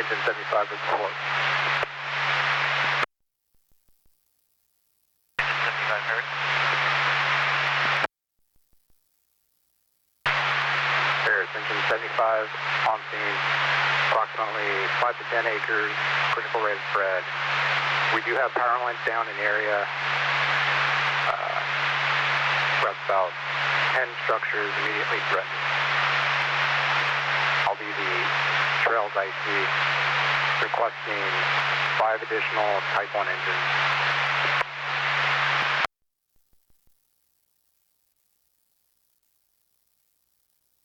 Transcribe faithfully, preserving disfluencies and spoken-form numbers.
Engine seventy-five with support. Engine seventy-five heard. Paris, engine seventy-five on scene, approximately five to ten acres, critical rate of spread. We do have power lines down in the area. Uh, we're about ten structures immediately threatened. I'll be the Trails I C requesting five additional Type one engines